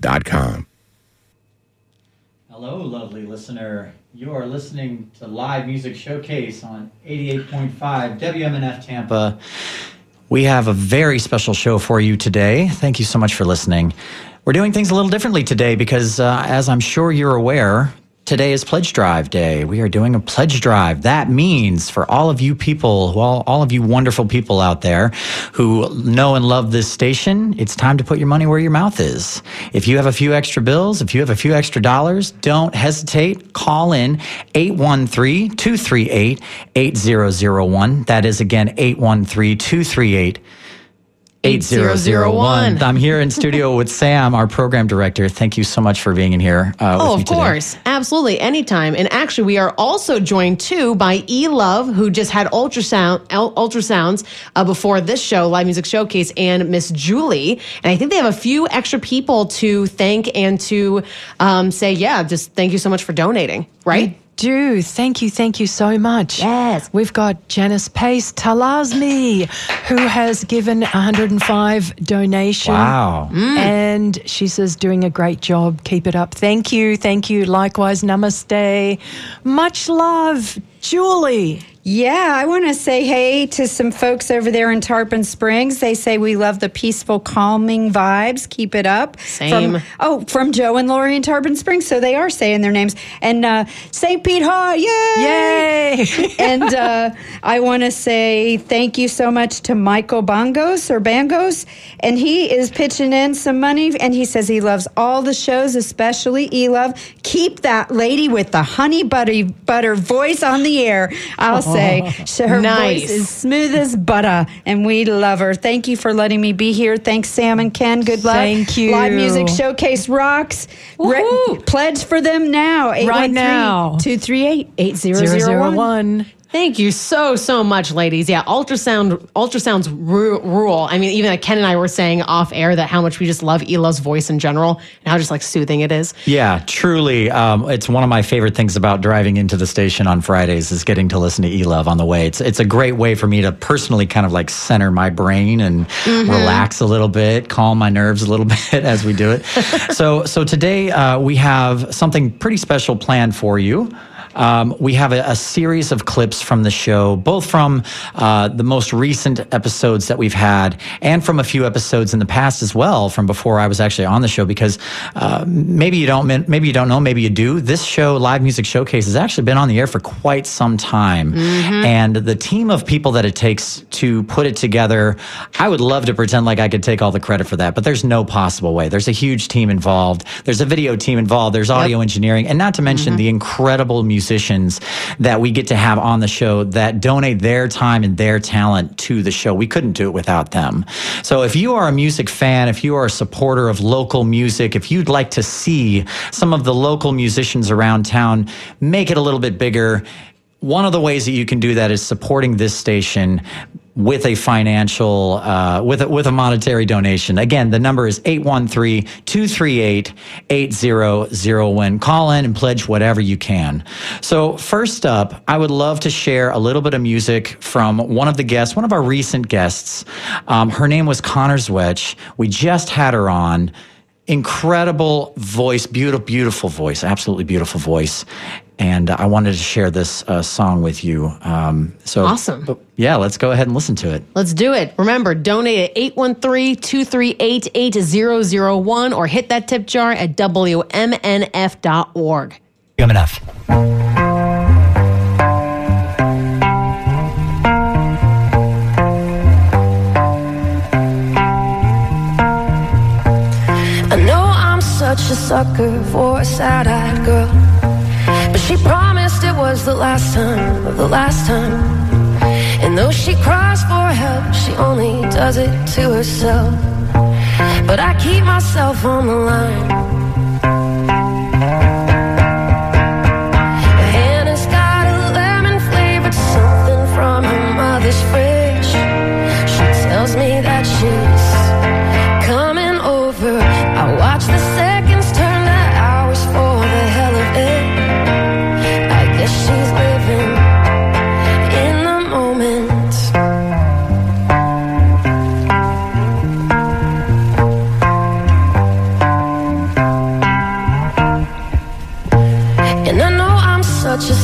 livemusicshowcase.com. Hello, lovely listener. You are listening to Live Music Showcase on 88.5 WMNF Tampa. We have a very special show for you today. Thank you so much for listening. We're doing things a little differently today because, as I'm sure you're aware, today is Pledge Drive Day. We are doing a pledge drive. That means for all of you people, well, all of you wonderful people out there who know and love this station, it's time to put your money where your mouth is. If you have a few extra bills, if you have a few extra dollars, don't hesitate. Call in 813-238-8001. That is, again, 813-238-8001. 8001. I'm here in studio with Sam, our program director. Thank you so much for being in here with me today. Of course. Absolutely. Anytime. And actually, we are also joined, too, by E-Love, who just had ultrasounds before this show, Live Music Showcase, and Miss Julie. And I think they have a few extra people to thank and to say, yeah, just thank you so much for donating, right? Do. Thank you so much. Yes. We've got Janice Pace Talazmi, who has given 105 donation. Wow. And she says, doing a great job. Keep it up. Thank you. Likewise, namaste. Much love, Julie. Yeah, I want to say hey to some folks over there in Tarpon Springs. They say we love the peaceful, calming vibes. Keep it up. Same. From Joe and Lori in Tarpon Springs. So they are saying their names. And St. Pete High, yay! Yay! And I want to say thank you so much to Michael Bangos. And he is pitching in some money. And he says he loves all the shows, especially E-Love. Keep that lady with the honey butter voice on the air. I'll say her Nice. voice is smooth as butter, and we love her. Thank you for letting me be here. Thanks, Sam and Ken. Good luck. Thank you. Live Music Showcase rocks. Pledge for them now. Right now. 813-238-8001. Thank Thank you so much, ladies. Yeah, ultrasounds rule. I mean, even Ken and I were saying off air that how much we just love E-Love's voice in general and how just like soothing it is. Yeah, truly. It's one of my favorite things about driving into the station on Fridays is getting to listen to E-Love on the way. It's a great way for me to personally kind of like center my brain and relax a little bit, calm my nerves a little bit as we do it. So today we have something pretty special planned for you. We have a series of clips from the show, both from the most recent episodes that we've had and from a few episodes in the past as well, from before I was actually on the show, because maybe you don't know, maybe you do. This show, Live Music Showcase, has actually been on the air for quite some time. And the team of people that it takes to put it together, I would love to pretend like I could take all the credit for that, but there's no possible way. There's a huge team involved. There's a video team involved. There's audio engineering, and not to mention the incredible musicians that we get to have on the show that donate their time and their talent to the show. We couldn't do it without them. So if you are a music fan, if you are a supporter of local music, if you'd like to see some of the local musicians around town make it a little bit bigger, one of the ways that you can do that is supporting this station with a financial, with a monetary donation. Again, the number is 813-238-8001. Call in and pledge whatever you can. So first up, I would love to share a little bit of music from one of the guests, one of our recent guests. Her name was Connor Zwetch. We just had her on. Incredible voice, beautiful voice, absolutely beautiful voice. And I wanted to share this song with you. So awesome. Yeah, let's go ahead and listen to it. Let's do it. Remember, donate at 813-238-8001 or hit that tip jar at WMNF.org. WMNF. I know I'm such a sucker for a sad-eyed girl, but she promised it was the last time. And though she cries for help, she only does it to herself. But I keep myself on the line. Hannah's got a lemon-flavored something from her mother's fridge. She tells me that she's coming over. I watch the seconds turn to hours for the hell of it. I guess she's living in the moment.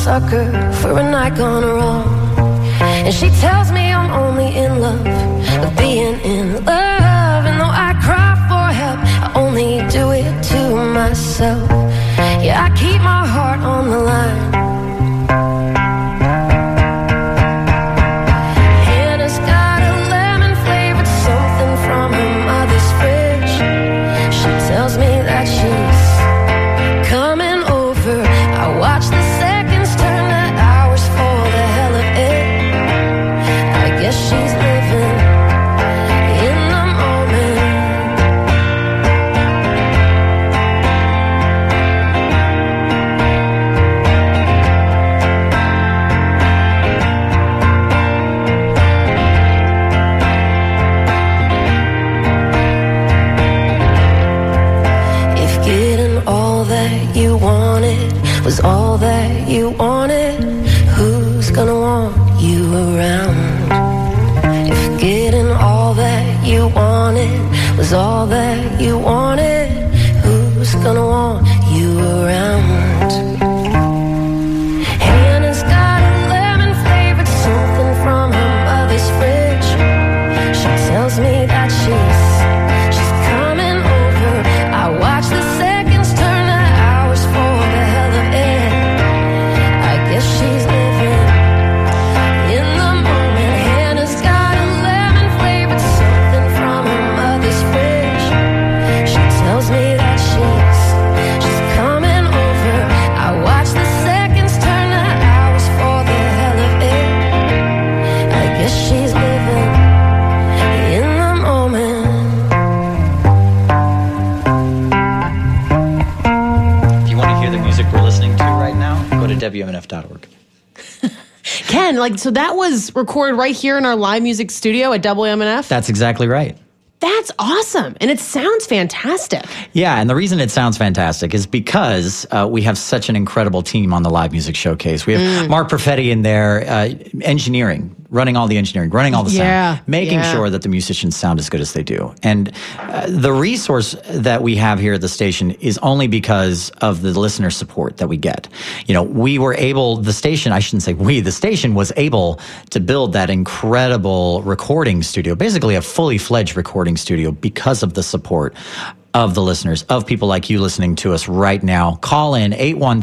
sucker for a night gone wrong. And she tells me I'm only in love with being in love. And though I cry for help, I only do it to myself. Yeah, I keep my heart on the line. Hannah's got a lemon flavored something from her mother's fridge. She tells me that she's coming over. I watch the seconds turn to hours for the hell of it. I guess she's living in the moment. If getting all that you wanted was all that you wanted, who's gonna want you around? If getting all that you wanted was all that you wanted, who's gonna want you around? Hannah's got a lemon flavored something from her mother's fridge. She tells me that she's coming over. I watch the seconds turn to hours for the hell of it. I guess she's living in the moment. Hannah's got a lemon flavored something from her mother's fridge. She tells me that she's coming over. I watch the seconds turn to hours for the hell of it. I guess she's living in the moment. If you want to hear the music we're listening to right now, go to WMNF.org. Ken, so that was recorded right here in our live music studio at WMNF? That's exactly right. That's awesome. And it sounds fantastic. Yeah, and the reason it sounds fantastic is because we have such an incredible team on the Live Music Showcase. We have Mark Perfetti in there, engineering, running all the engineering, running all the sound, making sure that the musicians sound as good as they do. And the resource that we have here at the station is only because of the listener support that we get. We were able, the station was able to build that incredible recording studio, basically a fully fledged recording studio, because of the support of the listeners, of people like you listening to us right now. Call in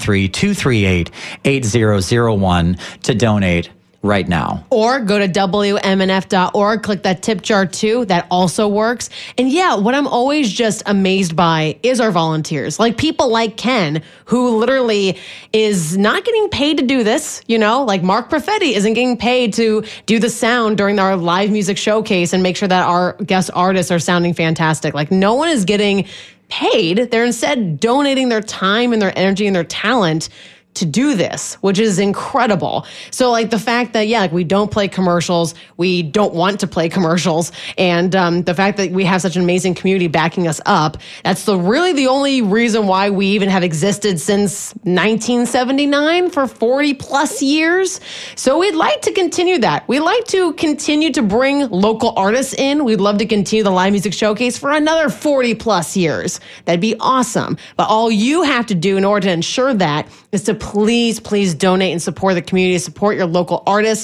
813-238-8001 to donate right now. Or go to WMNF.org, click that tip jar too. That also works. And yeah, what I'm always just amazed by is our volunteers. People like Ken, who literally is not getting paid to do this, like Mark Perfetti isn't getting paid to do the sound during our live music showcase and make sure that our guest artists are sounding fantastic. No one is getting paid. They're instead donating their time and their energy and their talent to do this, which is incredible. So the fact that, we don't play commercials, we don't want to play commercials, and the fact that we have such an amazing community backing us up, that's really the only reason why we even have existed since 1979 for 40 plus years. So we'd like to continue that. We'd like to continue to bring local artists in. We'd love to continue the Live Music Showcase for another 40 plus years. That'd be awesome. But all you have to do in order to ensure that is to please donate and support the community, support your local artists,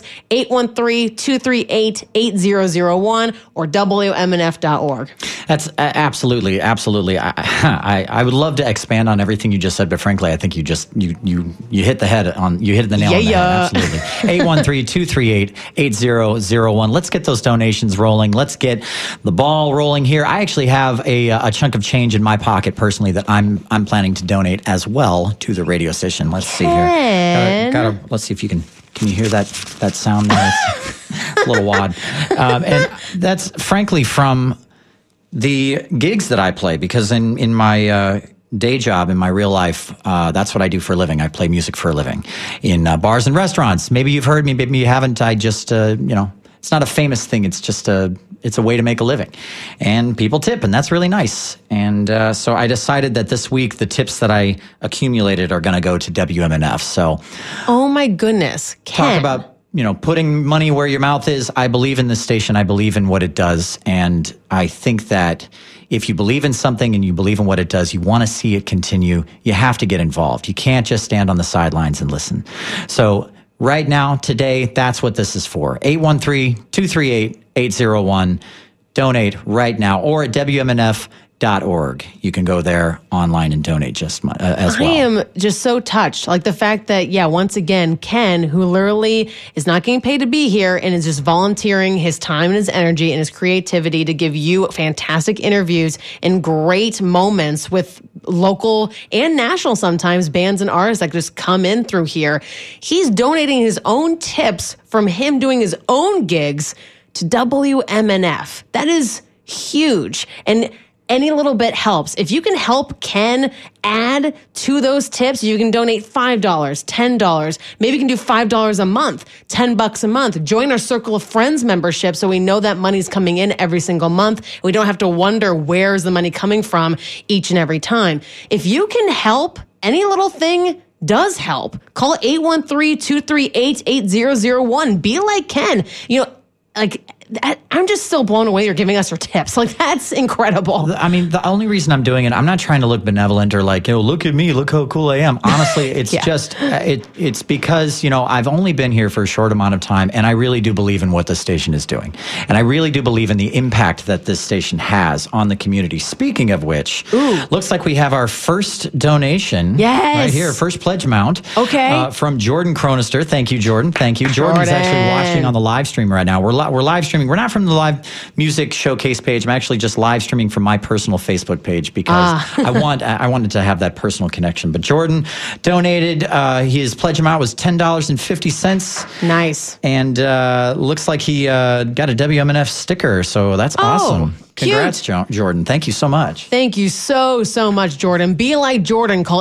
813-238-8001 or WMNF.org. That's absolutely. I would love to expand on everything you just said, but frankly, I think you hit the nail on the head. Absolutely. 813-238-8001. Let's get those donations rolling. Let's get the ball rolling here. I actually have a chunk of change in my pocket personally that I'm planning to donate as well to the radio station. Let's see here. Let's see if you can you hear that sound there? It's a little wad. And that's frankly from the gigs that I play, because in my day job, in my real life, that's what I do for a living. I play music for a living in bars and restaurants. Maybe you've heard me, maybe you haven't. I just, it's not a famous thing. It's just it's a way to make a living, and people tip, and that's really nice. And so I decided that this week the tips that I accumulated are going to go to WMNF. So, oh my goodness, Ken. Talk about putting money where your mouth is. I believe in this station. I believe in what it does, and I think that if you believe in something and you believe in what it does, you want to see it continue, you have to get involved. You can't just stand on the sidelines and listen. So right now, today, that's what this is for. 813-238-801. Donate right now, or at WMNF.org. You can go there online and donate just as well. I am just so touched. Like the fact that, once again, Ken, who literally is not getting paid to be here and is just volunteering his time and his energy and his creativity to give you fantastic interviews and great moments with local and national, sometimes, bands and artists that just come in through here. He's donating his own tips from him doing his own gigs to WMNF. That is huge. And any little bit helps. If you can help Ken add to those tips, you can donate $5, $10. Maybe you can do $5 a month, $10 a month. Join our Circle of Friends membership so we know that money's coming in every single month. We don't have to wonder where's the money coming from each and every time. If you can help, any little thing does help. Call 813-238-8001. Be like Ken. I'm just still blown away you're giving us your tips. Like, that's incredible. I mean, the only reason I'm doing it, I'm not trying to look benevolent or like, look at me, look how cool I am. Honestly, it's just, it's because, I've only been here for a short amount of time, and I really do believe in what the station is doing. And I really do believe in the impact that this station has on the community. Speaking of which, looks like we have our first donation right here, first pledge amount. Okay. From Jordan Chronister. Thank you, Jordan. Thank you. Jordan's actually watching on the live stream right now. We're live streaming. We're not from the live music showcase page. I'm actually just live streaming from my personal Facebook page because I wanted to have that personal connection. But Jordan donated. His pledge amount was $10.50. Nice. And looks like he got a WMNF sticker. So that's awesome. Congrats, Jordan. Thank you so much. Thank you so much, Jordan. Be like Jordan. Call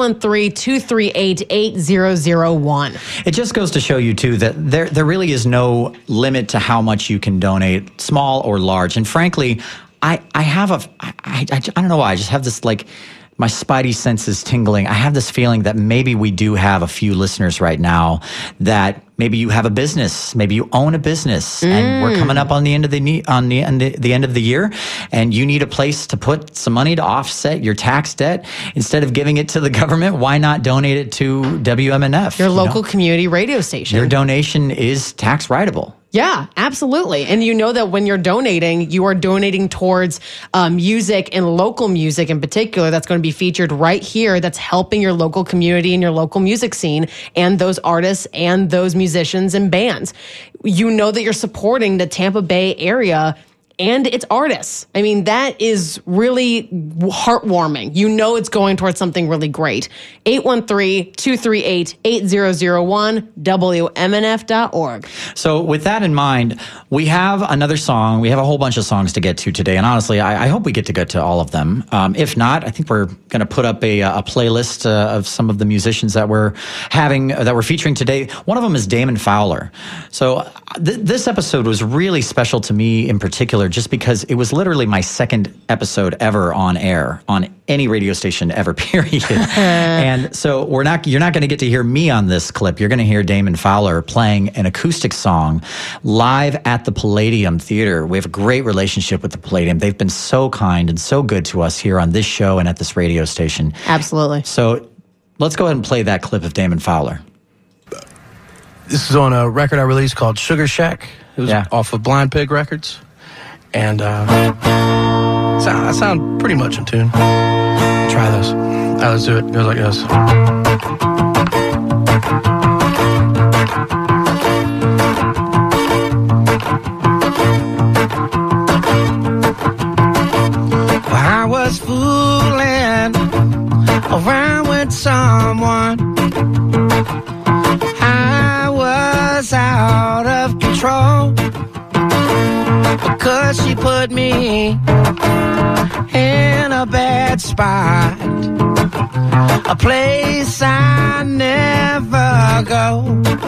813-238-8001. It just goes to show you, too, that there really is no limit to how much you can donate, small or large. And frankly, I don't know why, I just have this, my spidey senses tingling. I have this feeling that maybe we do have a few listeners right now that maybe you have a business, maybe you own a business, and we're coming up on the end of the end of the year, and you need a place to put some money to offset your tax debt. Instead of giving it to the government, why not donate it to WMNF? Your local community radio station. Your donation is tax writable. Yeah, absolutely. And you know that when you're donating, you are donating towards music and local music in particular that's going to be featured right here, that's helping your local community and your local music scene and those artists and those musicians and bands. You know that you're supporting the Tampa Bay area and its artists. I mean, that is really heartwarming. You know it's going towards something really great. 813-238-8001, WMNF.org. So with that in mind, we have another song. We have a whole bunch of songs to get to today. And honestly, I hope we get to all of them. If not, I think we're going to put up a playlist of some of the musicians that we're featuring today. One of them is Damon Fowler. So this episode was really special to me in particular, just because it was literally my second episode ever on air on any radio station ever, period. And so you're not going to get to hear me on this clip. You're going to hear Damon Fowler playing an acoustic song live at the Palladium Theater. We have a great relationship with the Palladium. They've been so kind and so good to us here on this show and at this radio station. Absolutely. So let's go ahead and play that clip of Damon Fowler. This is on a record I released called Sugar Shack. It was off of Blind Pig Records. And I sound pretty much in tune. Try this. Let's do it. It goes like this. I was fooling around with someone. I was out of control. Because she put me in a bad spot, a place I never go.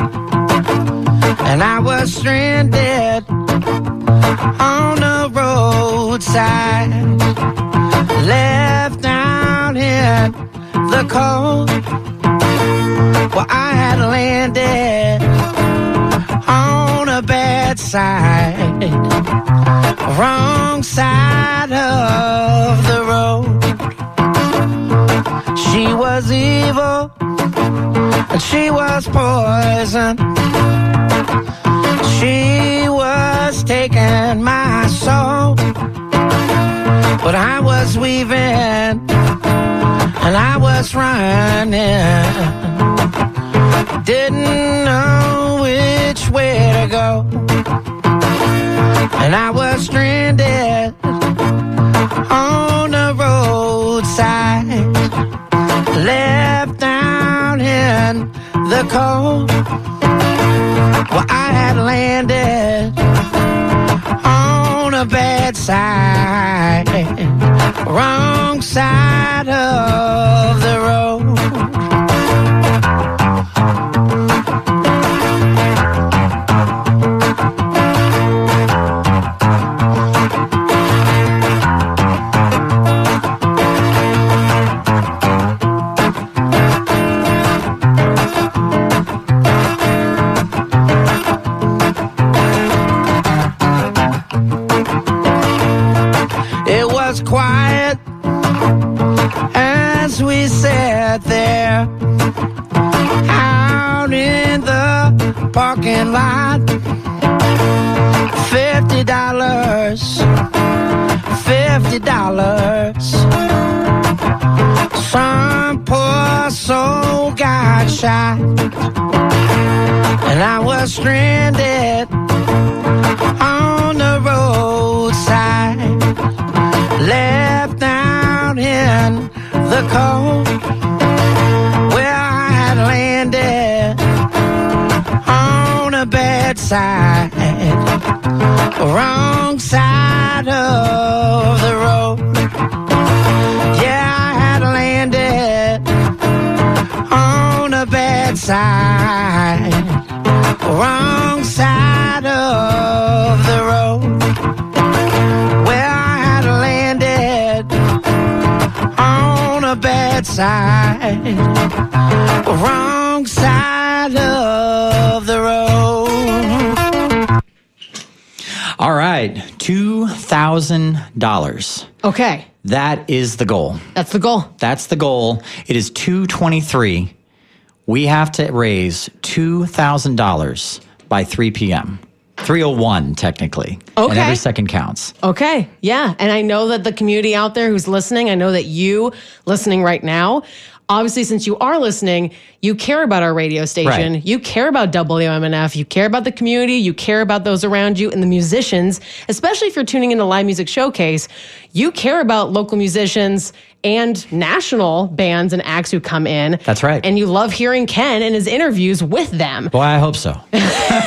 And I was stranded on the roadside, left out in the cold. Well, I had landed on a bad side, wrong side of the road. She was evil, and she was poison. She was taking my soul, but I was weaving, and I was running. Didn't know which way to go, and I was stranded on the roadside, left down in the cold. Well, I had landed on a bad side, wrong side of the road. Quiet as we sat there out in the parking lot. $50, $50. Some poor soul got shot, and I was stranded on the roadside, left down in the cold, where I had landed on a bad side, wrong side of the road. Yeah, I had landed on a bad side, wrong side of the road. A bad side, wrong side of the road. All right, $2,000. Okay. That is the goal. That's the goal. That's the goal. It is 2:23. We have to raise $2,000 by 3 p.m. 3:01 technically. Okay. And every second counts. Okay. Yeah. And I know that the community out there who's listening, I know that you listening right now, obviously, since you are listening, you care about our radio station. Right. You care about WMNF. You care about the community. You care about those around you and the musicians, especially if you're tuning into Live Music Showcase. You care about local musicians and national bands and acts who come in. That's right. And you love hearing Ken and his interviews with them. Boy, I hope so. We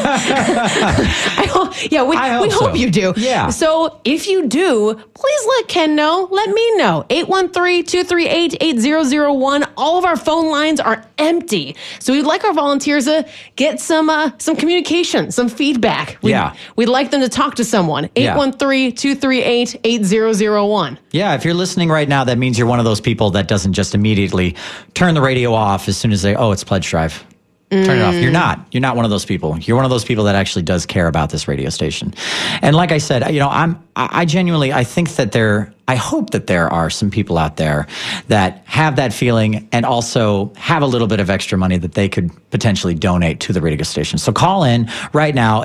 hope you do. Yeah. So if you do, please let Ken know. Let me know. 813-238-8001. All of our phone lines are empty. So we'd like our volunteers to get some communication, some feedback. We'd like them to talk to someone. 813-238-8001. Yeah, if you're listening right now, that means you're one of those people that doesn't just immediately turn the radio off as soon as it's Pledge Drive. Turn it off. You're not one of those people. You're one of those people that actually does care about this radio station. And like I said, I genuinely, I hope that there are some people out there that have that feeling and also have a little bit of extra money that they could potentially donate to the radio station. So call in right now,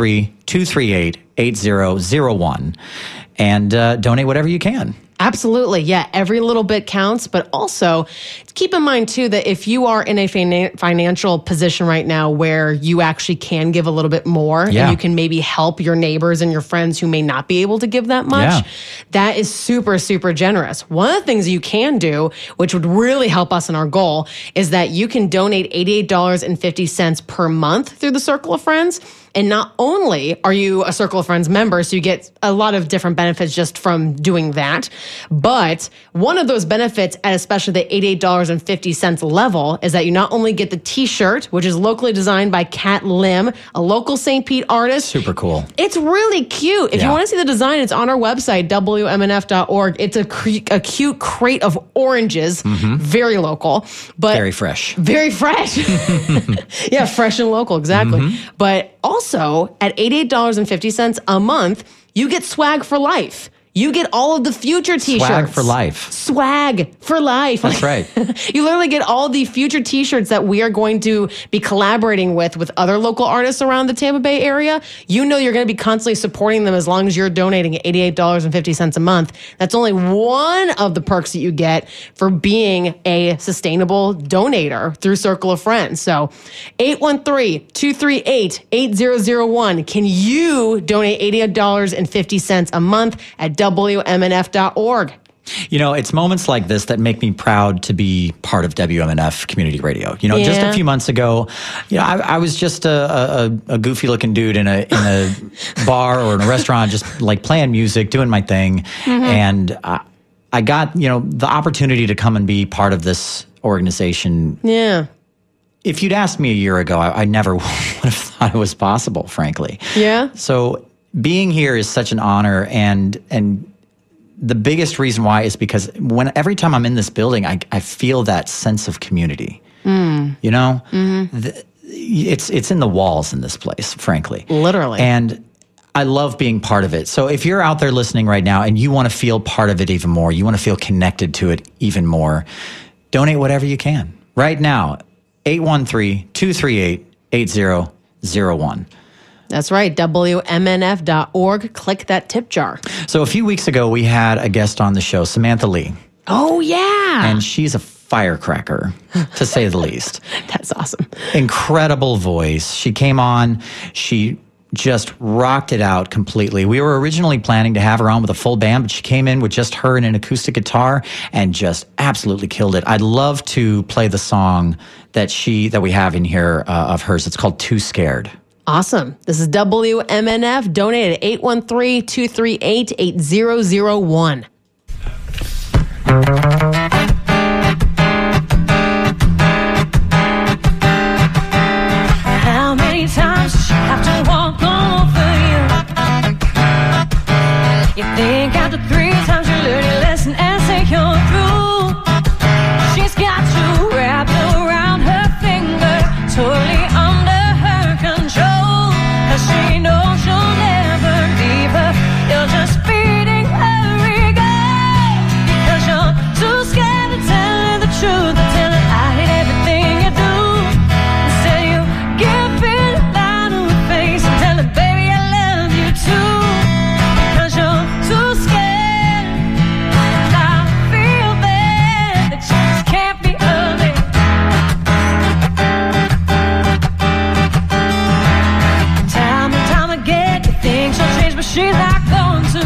813-238-8001 and donate whatever you can. Absolutely. Yeah. Every little bit counts, but also keep in mind too, that if you are in a financial position right now where you actually can give a little bit more and you can maybe help your neighbors and your friends who may not be able to give that much, that is super, super generous. One of the things you can do, which would really help us in our goal, is that you can donate $88.50 per month through the Circle of Friends. And not only are you a Circle of Friends member, so you get a lot of different benefits just from doing that, but one of those benefits at especially the $88.50 level is that you not only get the t-shirt, which is locally designed by Kat Lim, a local St. Pete artist. Super cool. It's really cute. If you want to see the design, it's on our website, WMNF.org. It's a cute crate of oranges, very local. But very fresh. Very fresh. Yeah, fresh and local, exactly. But also, at $88.50 a month, you get swag for life. You get all of the future t-shirts. Swag for life. Swag for life. That's right. You literally get all the future t-shirts that we are going to be collaborating with other local artists around the Tampa Bay area. You know you're going to be constantly supporting them as long as you're donating $88.50 a month. That's only one of the perks that you get for being a sustainable donator through Circle of Friends. So 813-238-8001. Can you donate $88.50 a month at WMNF.org? You know, it's moments like this that make me proud to be part of WMNF Community Radio. You know, just a few months ago, you know, I was just a goofy looking dude in a bar or in a restaurant, just like playing music, doing my thing. And I got, you know, the opportunity to come and be part of this organization. Yeah. If you'd asked me a year ago, I never would have thought it was possible, frankly. Yeah. So being here is such an honor, and the biggest reason why is because every time I'm in this building, I feel that sense of community. You know, it's in the walls in this place, frankly, literally, and I love being part of it. So if you're out there listening right now and you want to feel part of it even more, you want to feel connected to it even more, donate whatever you can right now. 813-238-8001. That's right, WMNF.org. Click that tip jar. So a few weeks ago, we had a guest on the show, Samantha Lee. Oh, yeah. And she's a firecracker, to say the least. That's awesome. Incredible voice. She came on. She just rocked it out completely. We were originally planning to have her on with a full band, but she came in with just her and an acoustic guitar and just absolutely killed it. I'd love to play the song that we have in here of hers. It's called Too Scared. Awesome. This is WMNF. Donate at 813-238-8001. How many times does she have to walk over you? You think after 3 times you learn your lesson and say you're through. She's got you wrapped around her finger, totally under her control. She knows you'll never leave her. You're just feeding her ego because you're too scared to tell her the truth. Tell her I hate everything you do. Instead you give it a line on her face and tell her, baby, I love you too. Because you're too scared. And I feel bad that you just can't be ugly. Time and time again, you think she'll change, but she's not going to.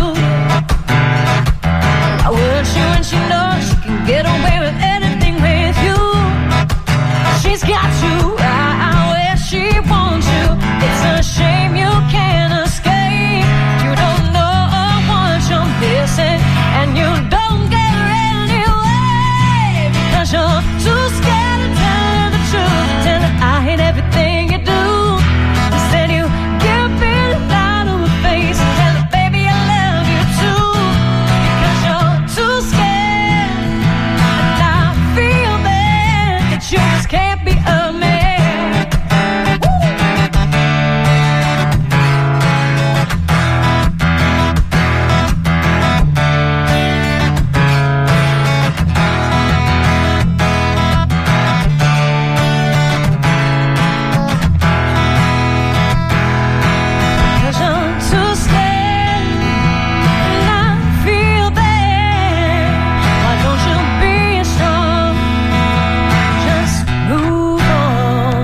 Why would she when she knows she can get away with anything with you? She's got you right where she wants you. It's a shame you can't escape. You don't know what you're missing, and you don't get her anyway. Because you're too scared to tell her the truth. Tell her I hate everything you do. Instead you give it a line on her face and tell her, baby, I love you too. Because you're too scared. And I feel bad that you just can't be a man. Because you're too scared. And I feel bad. Why don't you be strong? Just move on.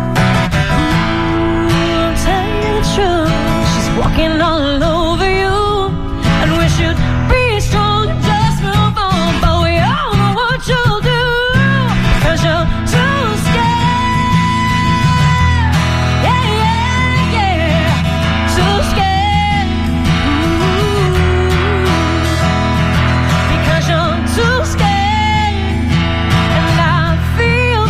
Ooh, I'll tell you the truth. She's walking all over you. And we should be strong and just move on. But we all know what you'll do. Because you're too scared. Yeah, yeah, yeah. Too scared. Because you're too scared. And I feel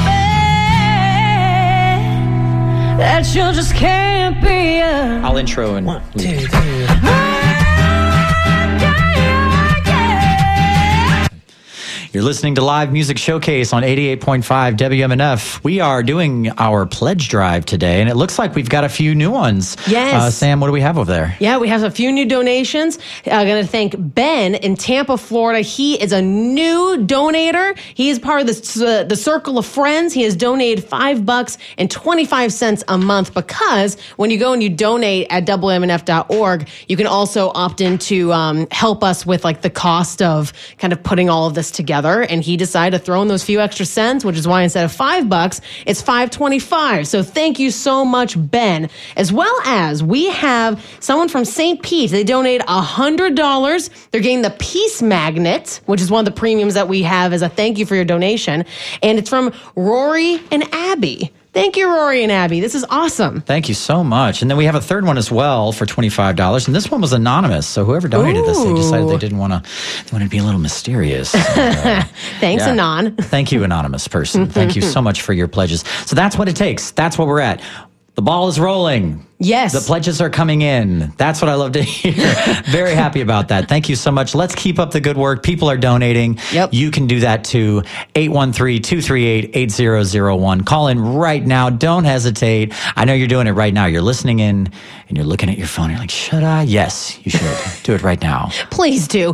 bad that you just can't be a. I'll intro and You're listening to Live Music Showcase on 88.5 WMNF. We are doing our pledge drive today, and it looks like we've got a few new ones. Yes. Sam, what do we have over there? Yeah, we have a few new donations. I'm going to thank Ben in Tampa, Florida. He is a new donator. He is part of the Circle of Friends. He has donated $5.25 a month because when you go and you donate at WMNF.org, you can also opt in to help us with like the cost of kind of putting all of this together. And he decided to throw in those few extra cents, which is why instead of $5, it's $5.25. So thank you so much, Ben. As well as we have someone from St. Pete. They donate $100. They're getting the Peace Magnet, which is one of the premiums that we have as a thank you for your donation. And it's from Rory and Abby. Thank you, Rory and Abby. This is awesome. Thank you so much. And then we have a third one as well for $25. And this one was anonymous. So whoever donated this, they decided they didn't want to, they wanted to be a little mysterious. Thanks, Anon. Thank you, anonymous person. Thank you so much for your pledges. So that's what it takes. That's what we're at. The ball is rolling. Yes. The pledges are coming in. That's what I love to hear. Very happy about that. Thank you so much. Let's keep up the good work. People are donating. Yep. You can do that too. 813-238-8001. Call in right now. Don't hesitate. I know you're doing it right now. You're listening in and you're looking at your phone. You're like, should I? Yes, you should. Do it right now. Please do.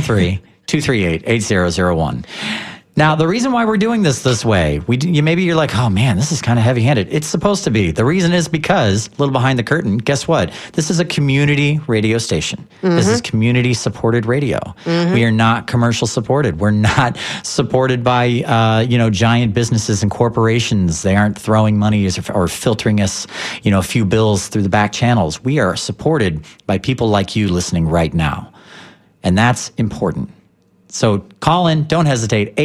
813-238-8001. Now, the reason why we're doing this way, maybe you're like, oh man, this is kind of heavy-handed. It's supposed to be. The reason is because, a little behind the curtain, guess what? This is a community radio station. This is community-supported radio. We are not commercial supported. We're not supported by, giant businesses and corporations. They aren't throwing money or filtering us, a few bills through the back channels. We are supported by people like you listening right now. And that's important. So call in, don't hesitate,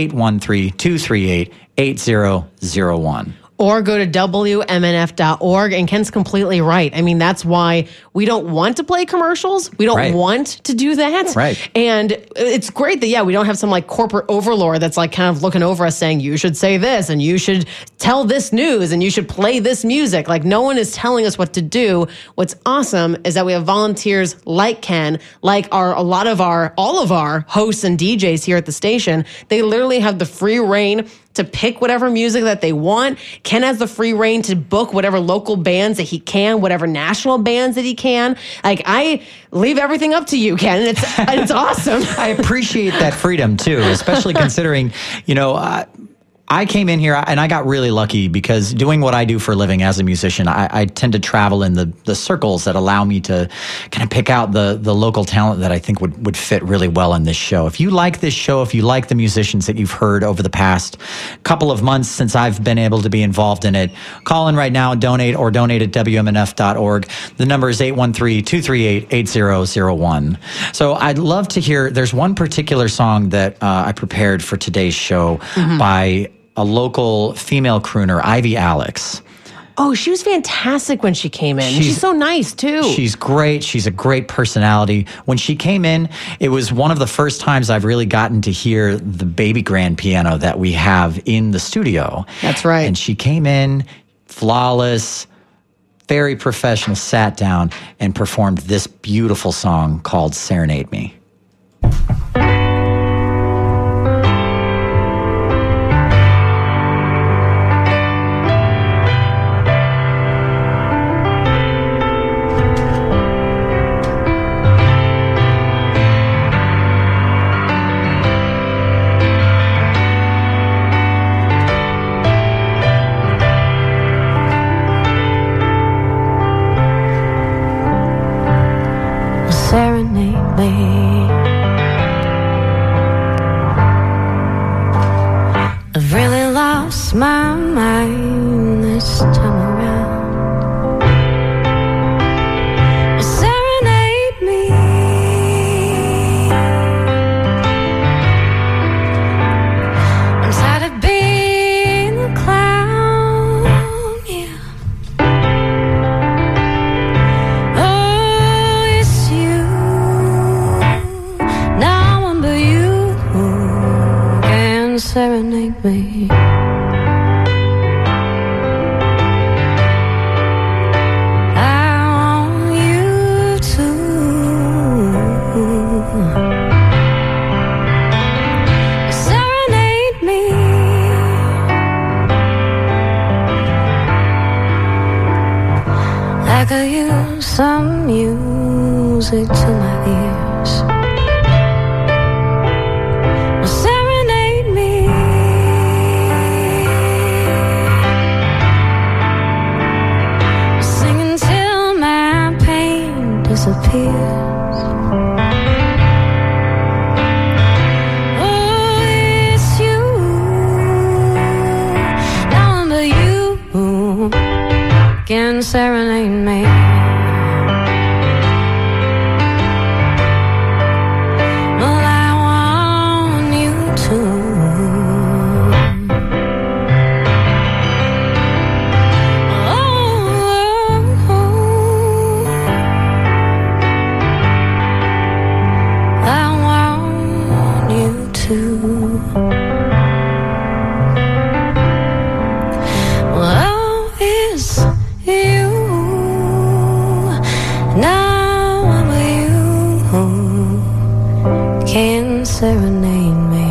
813-238-8001. Or go to WMNF.org. And Ken's completely right. I mean, that's why we don't want to play commercials. We don't want to do that. Right. And it's great that, we don't have some like corporate overlord that's like kind of looking over us saying, you should say this and you should tell this news and you should play this music. Like no one is telling us what to do. What's awesome is that we have volunteers like Ken, like all of our hosts and DJs here at the station. They literally have the free reign to pick whatever music that they want. Ken has the free reign to book whatever local bands that he can, whatever national bands that he can. Like, I leave everything up to you, Ken. It's awesome. I appreciate that freedom, too, especially considering, I came in here and I got really lucky because doing what I do for a living as a musician, I tend to travel in the circles that allow me to kind of pick out the local talent that I think would fit really well in this show. If you like this show, if you like the musicians that you've heard over the past couple of months since I've been able to be involved in it, call in right now and donate at WMNF.org. The number is 813-238-8001. So I'd love to hear, there's one particular song that I prepared for today's show by a local female crooner, Ivy Alex. Oh, she was fantastic when she came in. She's so nice, too. She's great. She's a great personality. When she came in, it was one of the first times I've really gotten to hear the baby grand piano that we have in the studio. That's right. And she came in, flawless, very professional, sat down, and performed this beautiful song called Serenade Me. Serenade me. I've really lost my mind this time around. Serenade me. I'm tired of being the clown, yeah. Serenade me. I want you to serenade I could use some music to my ears. Well, serenade me. Sing until my pain disappears. Can serenade me. Well, I want you to. I want you to. Well, it's you. Now I'm you. Can serenade me.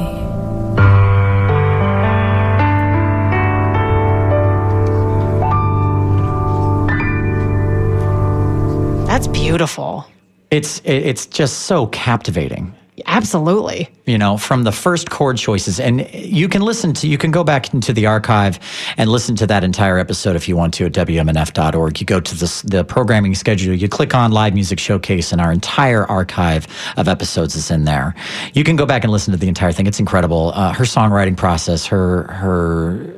That's beautiful. It's just so captivating. Absolutely. You know, from the first chord choices, and you can go back into the archive and listen to that entire episode if you want to at WMNF.org. You go to the programming schedule, you click on Live Music Showcase, and our entire archive of episodes is in there. You can go back and listen to the entire thing. It's incredible. Her songwriting process, her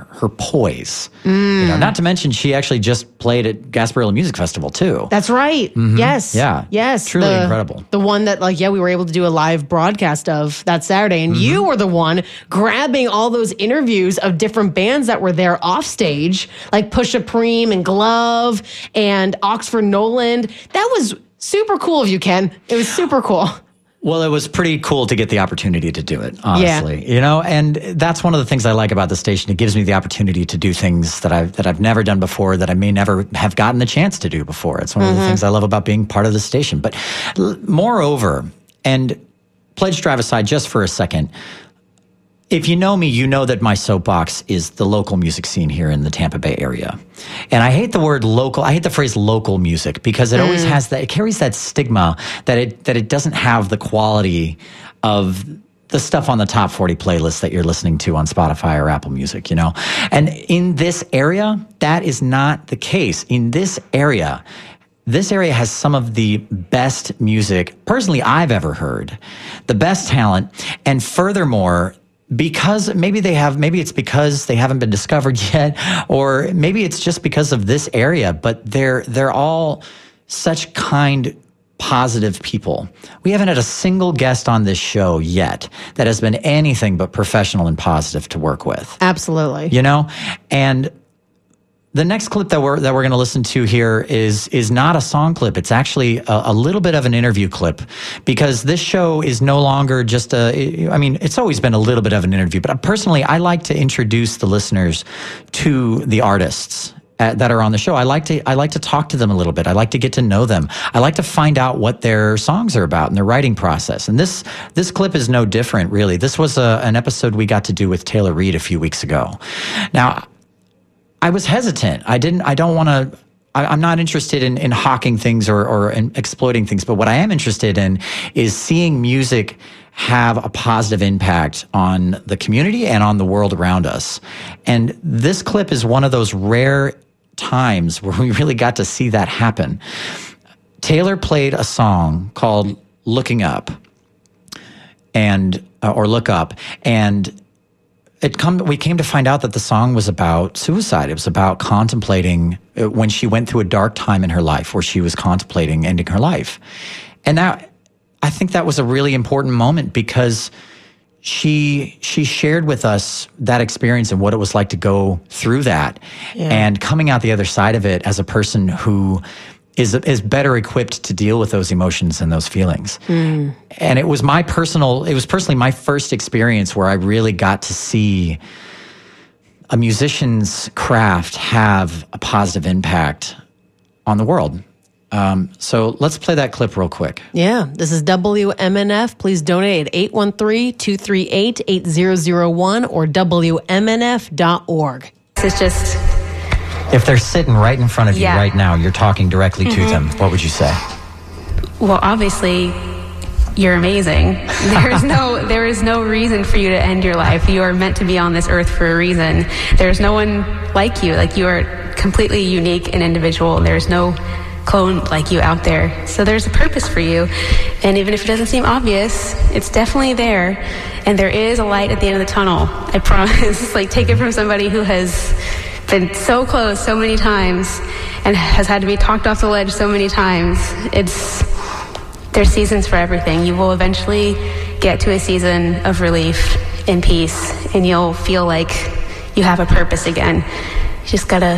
poise. You know, not to mention she actually just played at Gasparilla Music Festival too. That's right. Mm-hmm. Yes. Yeah. Yes. Truly incredible. The one that we were able to do a live broadcast of that Saturday. And you were the one grabbing all those interviews of different bands that were there off stage, like Pusha Preem and Glove and Oxford Noland. That was super cool of you, Ken. It was super cool. Well, it was pretty cool to get the opportunity to do it, honestly. Yeah. You know, and that's one of the things I like about the station. It gives me the opportunity to do things that I've never done before, that I may never have gotten the chance to do before. It's one of the things I love about being part of the station. But moreover, and pledge drive aside just for a second, if you know me, you know that my soapbox is the local music scene here in the Tampa Bay area. And I hate the word local. I hate the phrase local music because it always has that, it carries that stigma that it doesn't have the quality of the stuff on the top 40 playlists that you're listening to on Spotify or Apple Music, you know? And in this area, that is not the case. In this area has some of the best music, personally, I've ever heard, the best talent, and furthermore, because maybe it's because they haven't been discovered yet, or maybe it's just because of this area, but they're all such kind, positive people. We haven't had a single guest on this show yet that has been anything but professional and positive to work with. Absolutely. You know? And the next clip that we're going to listen to here is not a song clip. It's actually a little bit of an interview clip, because this show is no longer just it's always been a little bit of an interview, but personally, I like to introduce the listeners to the artists that are on the show. I like to talk to them a little bit. I like to get to know them. I like to find out what their songs are about and their writing process. And this clip is no different, really. This was an episode we got to do with Taylor Reid a few weeks ago. Now, I was hesitant. I'm not interested in hawking things or in exploiting things, but what I am interested in is seeing music have a positive impact on the community and on the world around us. And this clip is one of those rare times where we really got to see that happen. Taylor played a song called Looking Up or Look Up, and we came to find out that the song was about suicide. It was about contemplating when she went through a dark time in her life where she was contemplating ending her life. And I think that was a really important moment, because she shared with us that experience and what it was like to go through that, and coming out the other side of it as a person who is better equipped to deal with those emotions and those feelings. And it was personally my first experience where I really got to see a musician's craft have a positive impact on the world. So let's play that clip real quick. Yeah, this is WMNF. Please donate at 813-238-8001 or WMNF.org. It's just If they're sitting right in front of you Yeah. right now, you're talking directly to them, what would you say? Well, obviously, you're amazing. There is no reason for you to end your life. You are meant to be on this earth for a reason. There's no one like you. Like, you are completely unique and individual. There's no clone like you out there. So there's a purpose for you. And even if it doesn't seem obvious, it's definitely there. And there is a light at the end of the tunnel. I promise. Like, take it from somebody who has been so close so many times and has had to be talked off the ledge so many times. There's seasons for everything. You will eventually get to a season of relief and peace, and you'll feel like you have a purpose again. You just gotta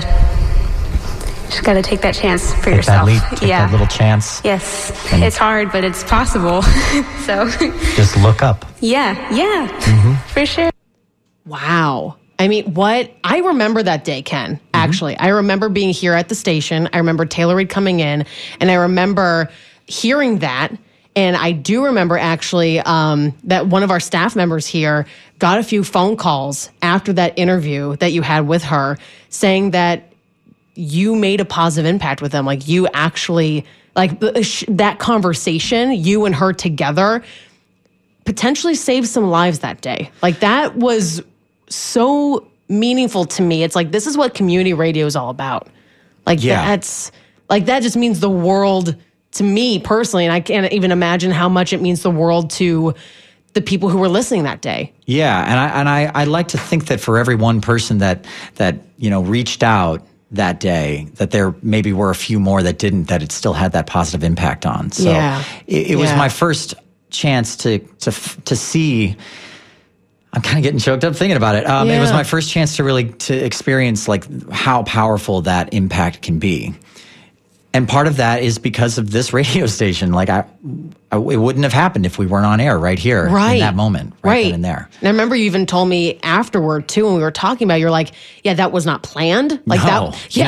take that chance for Take yourself. that leap, take that little chance. Yes, And it's hard, but it's possible. So, just look up. yeah, for sure. Wow. I mean, what? I remember that day, Ken, actually. I remember being here at the station. I remember Taylor Reid coming in, and I remember hearing that. And I do remember actually that one of our staff members here got a few phone calls after that interview that you had with her saying that you made a positive impact with them. Like, you actually, like, that conversation, you and her together, potentially saved some lives that day. Like, that was so meaningful to me. It's like, this is what community radio is all about. Like, that just means the world to me personally, and I can't even imagine how much it means the world to the people who were listening that day. Yeah, and I like to think that for every one person that reached out that day, that there maybe were a few more that didn't, that it still had that positive impact on. So it was my first chance to see. I'm kind of getting choked up thinking about it. It was my first chance to experience like how powerful that impact can be. And part of that is because of this radio station. Like, it wouldn't have happened if we weren't on air right here in that moment, right then and there. And I remember you even told me afterward too, when we were talking about it, you're like, yeah, that was not planned. Like that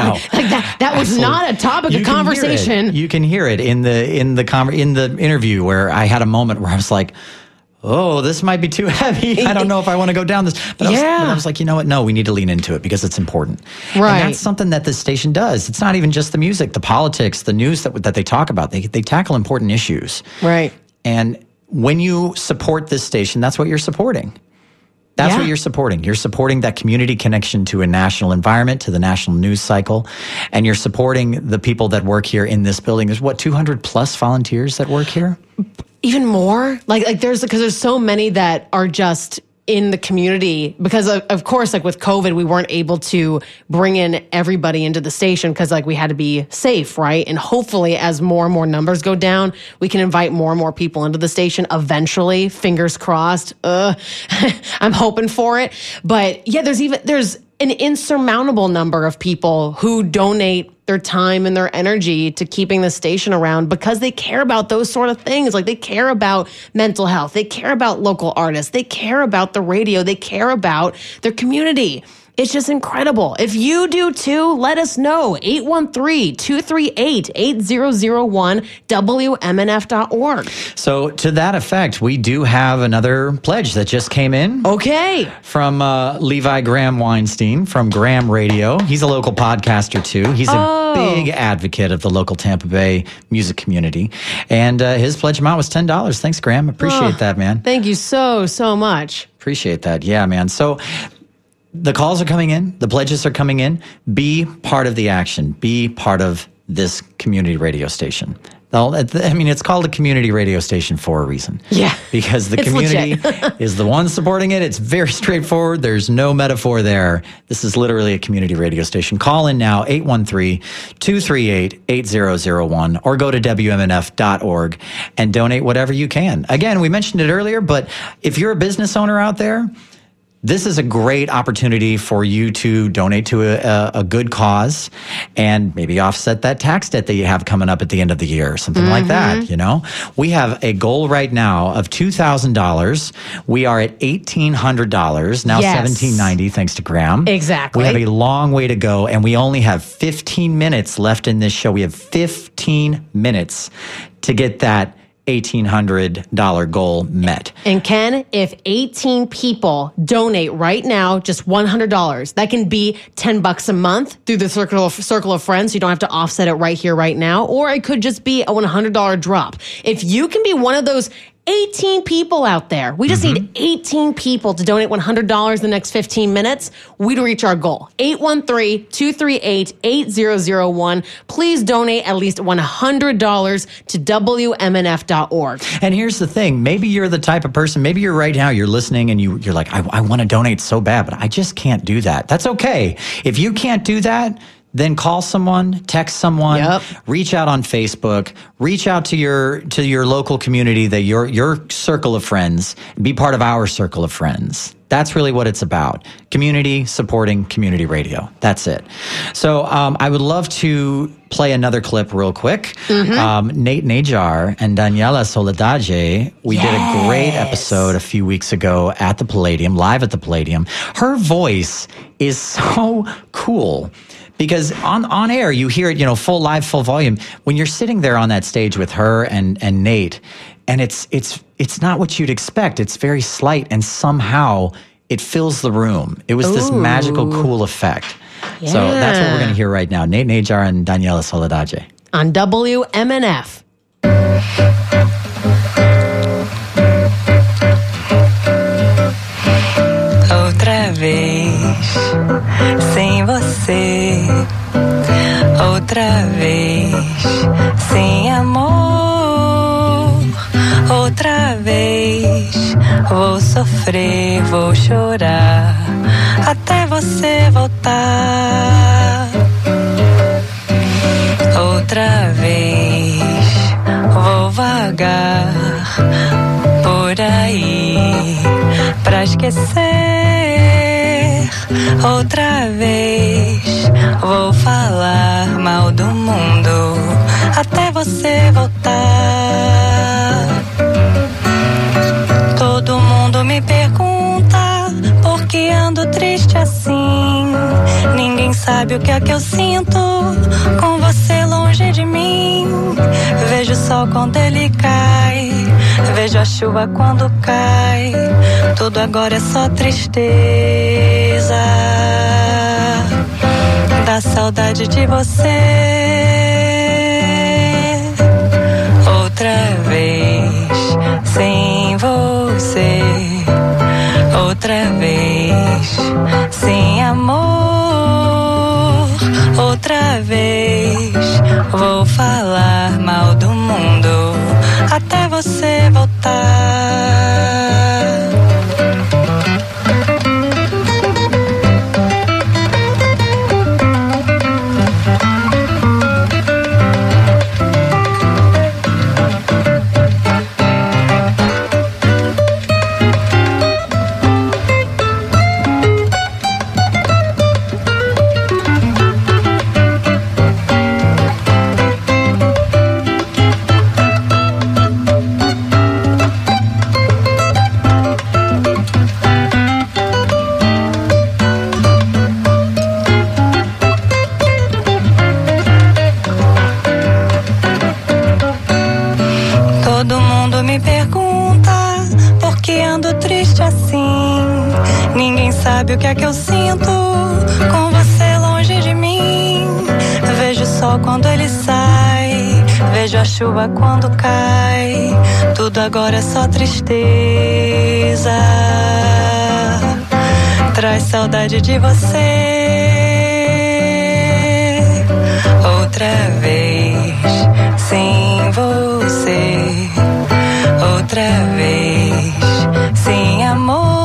was not a topic of conversation. You can hear it in the interview where I had a moment where I was like, oh, this might be too heavy. I don't know if I want to go down this. But I was like, you know what? No, we need to lean into it because it's important. Right. And that's something that this station does. It's not even just the music, the politics, the news that they talk about. They tackle important issues. Right. And when you support this station, that's what you're supporting. That's what you're supporting. You're supporting that community connection to a national environment, to the national news cycle. And you're supporting the people that work here in this building. There's 200 plus volunteers that work here? Even more? Like because there's so many that are just in the community because of course, like with COVID, we weren't able to bring in everybody into the station because like we had to be safe, right? And hopefully as more and more numbers go down, we can invite more and more people into the station eventually, fingers crossed. I'm hoping for it. But yeah, there's an insurmountable number of people who donate their time and their energy to keeping the station around because they care about those sort of things. Like, they care about mental health. They care about local artists. They care about the radio. They care about their community. It's just incredible. If you do too, let us know. 813-238-8001, WMNF.org. So to that effect, we do have another pledge that just came in. Okay. From Levi Graham Weinstein from Graham Radio. He's a local podcaster too. He's a big advocate of the local Tampa Bay music community. And his pledge amount was $10. Thanks, Graham. Appreciate that, man. Thank you so much. Appreciate that. Yeah, man. So the calls are coming in. The pledges are coming in. Be part of the action. Be part of this community radio station. I mean, it's called a community radio station for a reason. Yeah. Because the community is the one supporting it. It's very straightforward. There's no metaphor there. This is literally a community radio station. Call in now, 813-238-8001, or go to WMNF.org and donate whatever you can. Again, we mentioned it earlier, but if you're a business owner out there, this is a great opportunity for you to donate to a good cause and maybe offset that tax debt that you have coming up at the end of the year, or something like that, you know? We have a goal right now of $2,000. We are at $1,800, now $1,790, thanks to Graham. Exactly. We have a long way to go, and we only have 15 minutes left in this show. We have 15 minutes to get that $1,800 goal met. And Ken, if 18 people donate right now, just $100, that can be $10 a month through the circle of friends. So you don't have to offset it right here, right now. Or it could just be a $100 drop. If you can be one of those 18 people out there. We just need 18 people to donate $100 in the next 15 minutes. We'd reach our goal. 813-238-8001. Please donate at least $100 to WMNF.org. And here's the thing. Maybe you're the type of person, maybe you're right now, you're listening and you're like, I want to donate so bad, but I just can't do that. That's okay. If you can't do that, then call someone, text someone, reach out on Facebook, reach out to your local community, that your circle of friends, be part of our circle of friends. That's really what it's about. Community supporting community radio. That's it. So I would love to play another clip real quick. Nate Najar and Daniela Soledade, we did a great episode a few weeks ago at the Palladium, live at the Palladium. Her voice is so cool. Because on air, you hear it, full live, full volume. When you're sitting there on that stage with her and Nate, and it's not what you'd expect. It's very slight, and somehow it fills the room. It was this magical, cool effect. Yeah. So that's what we're going to hear right now. Nate Najar and Daniela Soledade. On WMNF. Outra vez, sem você. Outra vez, sem amor. Outra vez, vou sofrer, vou chorar, até você voltar. Outra vez, vou vagar por aí pra esquecer. Outra vez vou falar mal do mundo até você voltar. Todo mundo me pergunta por que ando triste assim. Ninguém sabe o que é que eu sinto com você longe de mim. Vejo o sol quando ele cai, vejo a chuva quando cai. Tudo agora é só tristeza, da saudade de você. Outra vez sem você. Outra vez sem amor. Outra vez vou falar mal do mundo até você voltar. Sabe o que é que eu sinto com você longe de mim? Vejo o sol quando ele sai, vejo a chuva quando cai. Tudo agora é só tristeza, traz saudade de você. Outra vez sem você. Outra vez sem amor.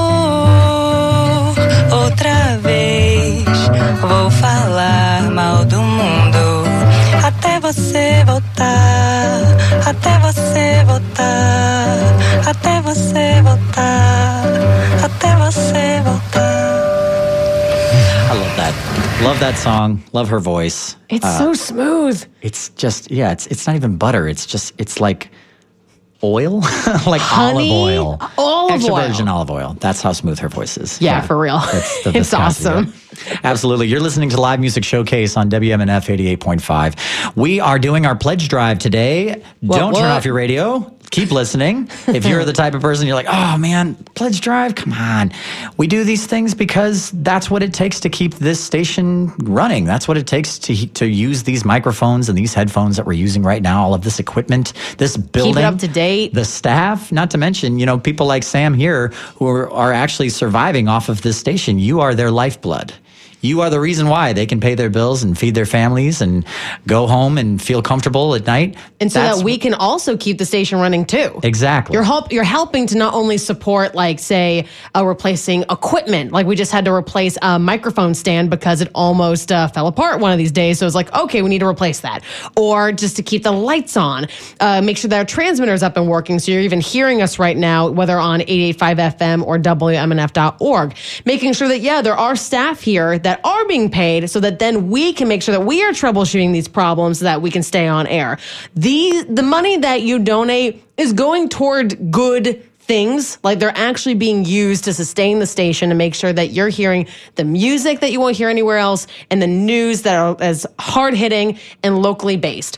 Outra vez vou falar mal do mundo até você voltar, até você voltar, até você voltar, até você voltar. I love that. Love that song. Love her voice. It's so smooth. It's just, it's not even butter. It's like oil, like honey, olive oil, extra virgin olive oil. That's how smooth her voice is. Yeah, for real. It's awesome. Absolutely. You're listening to Live Music Showcase on WMNF 88.5. We are doing our pledge drive today. Don't turn off your radio. keep listening. If you're the type of person you're like, oh man, Pledge Drive, come on. We do these things because that's what it takes to keep this station running. That's what it takes to use these microphones and these headphones that we're using right now, all of this equipment, this building. Keep it up to date. The staff, not to mention, people like Sam here who are actually surviving off of this station. You are their lifeblood. You are the reason why they can pay their bills and feed their families and go home and feel comfortable at night. And so that we can also keep the station running too. Exactly. You're helping to not only support, like, say, replacing equipment. Like we just had to replace a microphone stand because it almost fell apart one of these days. So it's like, okay, we need to replace that. Or just to keep the lights on. Make sure that our transmitter's up and working. So you're even hearing us right now, whether on 88.5 FM or WMNF.org. Making sure that, there are staff here that are being paid so that then we can make sure that we are troubleshooting these problems so that we can stay on air. The money that you donate is going toward good things. Like they're actually being used to sustain the station and make sure that you're hearing the music that you won't hear anywhere else and the news that are as hard-hitting and locally based.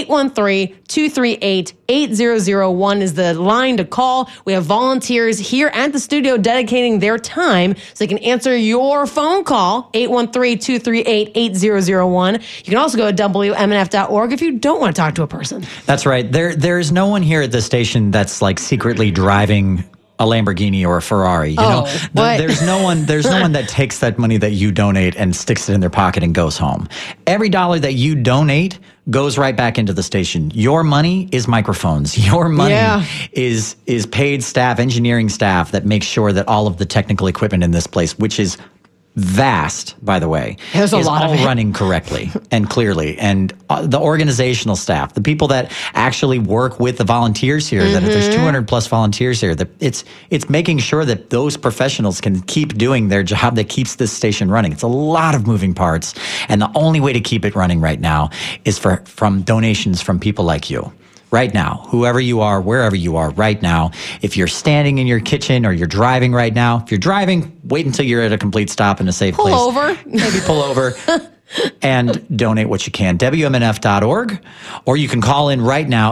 813-238-8001 is the line to call. We have volunteers here at the studio dedicating their time so they can answer your phone call, 813-238-8001. You can also go to WMNF.org if you don't want to talk to a person. That's right. There's no one here at the station that's like secretly driving a Lamborghini or a Ferrari. There's no one that takes that money that you donate and sticks it in their pocket and goes home. Every dollar that you donate goes right back into the station. Your money is microphones. Your money is paid staff, engineering staff that makes sure that all of the technical equipment in this place, which is vast, by the way, is all running correctly and clearly. And the organizational staff, the people that actually work with the volunteers here, that if there's 200 plus volunteers here, that it's making sure that those professionals can keep doing their job that keeps this station running. It's a lot of moving parts. And the only way to keep it running right now is from donations from people like you. Right now, whoever you are, wherever you are right now, if you're standing in your kitchen or you're driving right now, if you're driving, wait until you're at a complete stop in a safe place. Pull over. Maybe pull over and donate what you can. WMNF.org, or you can call in right now,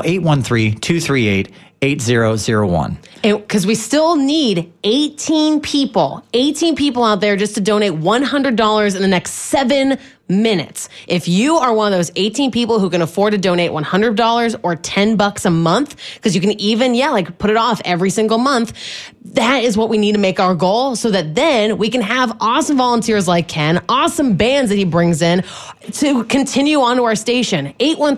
813-238-8001. Because we still need 18 people out there just to donate $100 in the next 7 minutes. If you are one of those 18 people who can afford to donate $100 or $10 a month, because you can even, put it off every single month, that is what we need to make our goal so that then we can have awesome volunteers like Ken, awesome bands that he brings in to continue on to our station.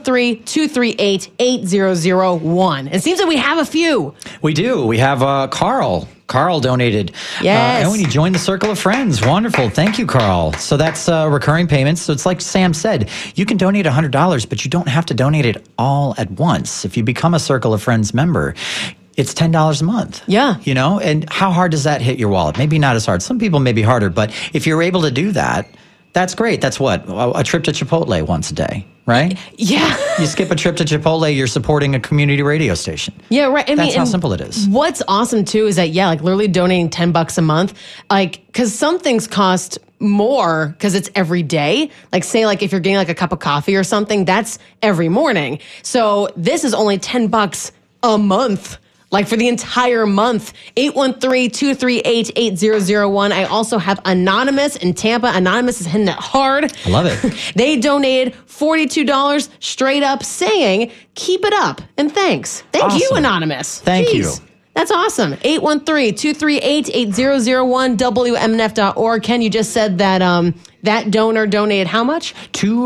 813-238-8001. It seems that we have a few. We do. We have Carl. Carl donated. Yes. And when he joined the Circle of Friends. Wonderful. Thank you, Carl. So that's recurring payments. So it's like Sam said, you can donate $100, but you don't have to donate it all at once. If you become a Circle of Friends member, it's $10 a month. Yeah. And how hard does that hit your wallet? Maybe not as hard. Some people may be harder, but if you're able to do that, that's great. That's what? A trip to Chipotle once a day, right? Yeah. You skip a trip to Chipotle, you're supporting a community radio station. Yeah, right. That's how simple it is. What's awesome, too, is that, literally donating $10 a month, because some things cost more because it's every day. Like, say, if you're getting, a cup of coffee or something, that's every morning. So this is only $10 a month. For the entire month, 813-238-8001. I also have Anonymous in Tampa. Anonymous is hitting it hard. I love it. They donated $42 straight up saying, keep it up and thanks. Thank you, Anonymous. Thank you. That's awesome. 813-238-8001, WMNF.org. Ken, you just said that that donor donated how much?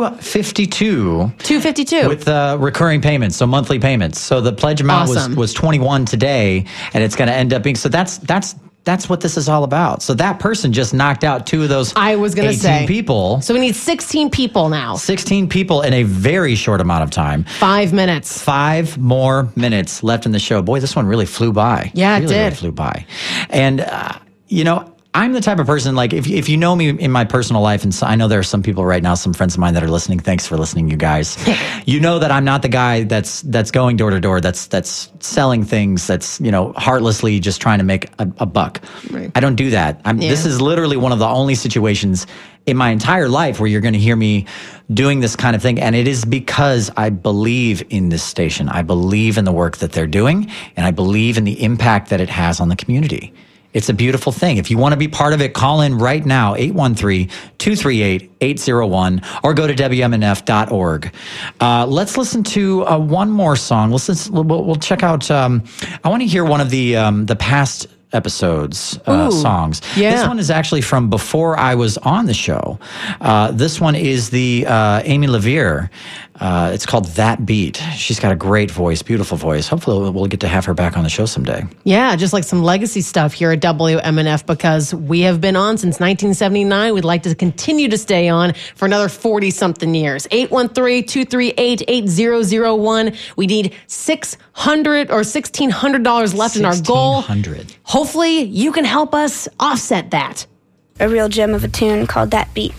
$252 with recurring payments, so monthly payments. So the pledge amount was $21 today, and it's going to end up being, so that's what this is all about. So that person just knocked out two of those 18 people. So we need 16 people now. 16 people in a very short amount of time. 5 minutes. 5 more minutes left in the show. Boy, this one really flew by. Yeah, it did. Really flew by. And, I'm the type of person, like, if you know me in my personal life, and so I know there are some people right now, some friends of mine that are listening. Thanks for listening, you guys. You know that I'm not the guy that's going door to door, that's selling things, that's, heartlessly just trying to make a buck. Right. I don't do that. This is literally one of the only situations in my entire life where you're going to hear me doing this kind of thing. And it is because I believe in this station. I believe in the work that they're doing, and I believe in the impact that it has on the community. It's a beautiful thing. If you want to be part of it, call in right now, 813-238-801, or go to WMNF.org. Let's listen to one more song. We'll check out, I want to hear one of the past episodes songs. Yeah. This one is actually from before I was on the show. This one is the Amy LaVere. It's called That Beat. She's got a great voice, beautiful voice. Hopefully we'll get to have her back on the show someday. Yeah, just like some legacy stuff here at WMNF, because we have been on since 1979. We'd like to continue to stay on for another 40-something years. 813-238-8001. We need $600 or $1,600 left in our goal. Hopefully you can help us offset that. A real gem of a tune called That Beat.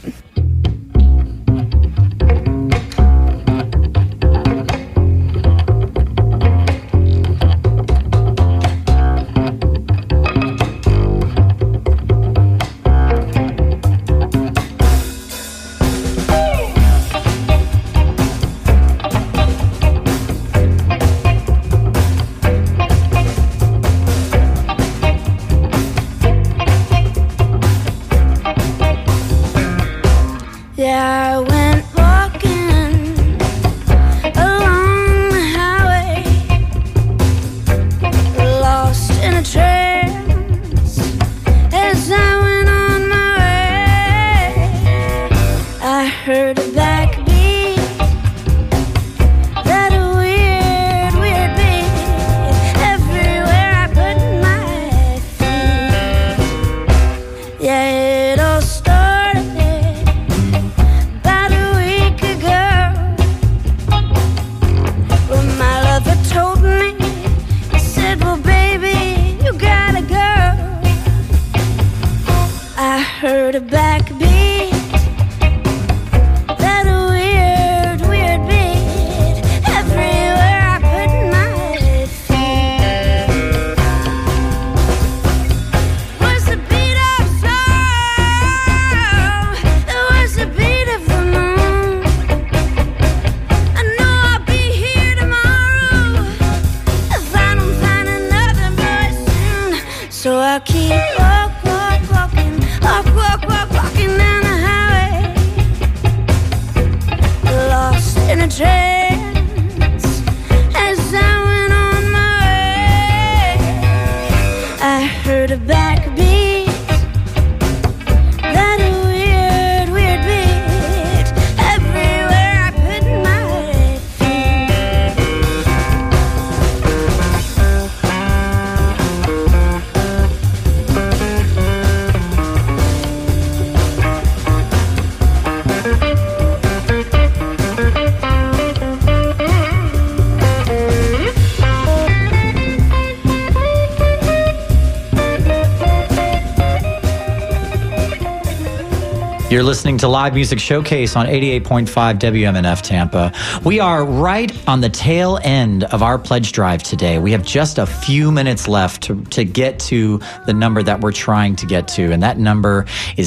You're listening to Live Music Showcase on 88.5 WMNF Tampa. We are right on the tail end of our pledge drive today. We have just a few minutes left to get to the number that we're trying to get to, and that number is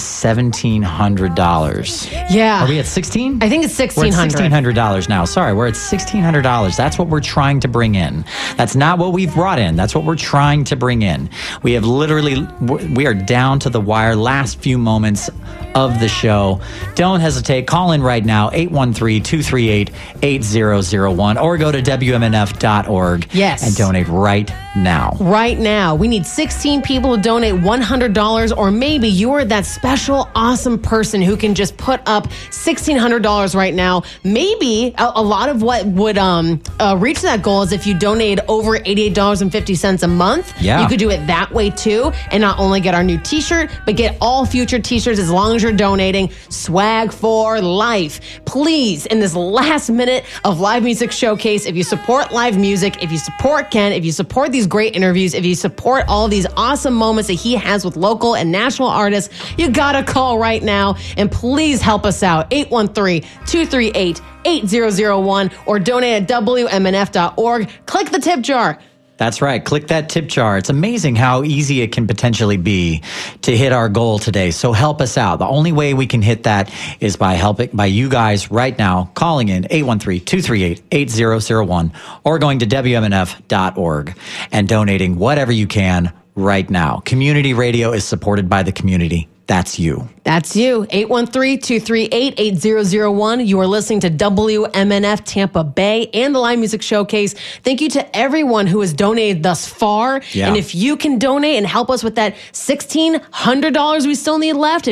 $1,700. Yeah. Are we at 16? I think it's $1,600. We're at $1,600 now. Sorry, we're at $1,600. That's what we're trying to bring in. That's not what we've brought in. That's what we're trying to bring in. We have we are down to the wire, last few moments of the show. Don't hesitate. Call in right now, 813-238-8001, or go to WMNF.org. Yes. And donate right now. Right now. We need 16 people to donate $100, or maybe you're that special, awesome person who can just put up $1,600 right now. Maybe a lot of what would reach that goal is if you donate over $88.50 a month. Yeah. You could do it that way too, and not only get our new t-shirt, but get all future t-shirts as long as you're donating. Swag for life. Please, in this last minute of Live Music Showcase, if you support live music, if you support Ken, if you support these great interviews, if you support all these awesome moments that he has with local and national artists, you gotta call right now and please help us out. 813-238-8001 or donate at WMNF.org. Click the tip jar. That's right. Click that tip jar. It's amazing how easy it can potentially be to hit our goal today. So help us out. The only way we can hit that is by you guys right now calling in 813-238-8001 or going to WMNF.org and donating whatever you can right now. Community radio is supported by the community. That's you. That's you. 813-238-8001. You are listening to WMNF Tampa Bay and the Live Music Showcase. Thank you to everyone who has donated thus far. Yeah. And if you can donate and help us with that $1,600 we still need left,